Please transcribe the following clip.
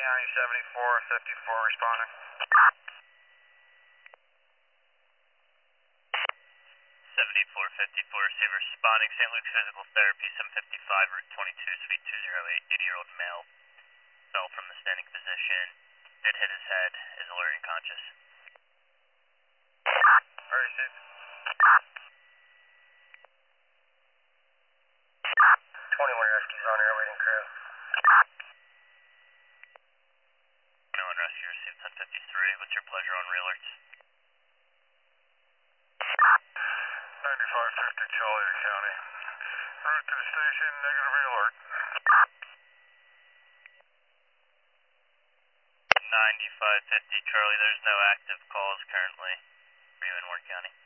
County 7454 responding. 7454, receiver responding, St. Luke's Physical Therapy, 755, Route 22, Suite 208, 80-year-old male. Fell from the standing position, did hit his head, is alert and conscious. Very safe. 21 rescues on air waiting crew. 21 rescue received 1053. What's your pleasure on re-alerts? 9550 Charlie to County. Route to the station, negative re-alert. 9550 Charlie, there's no active calls currently for you in Warren County.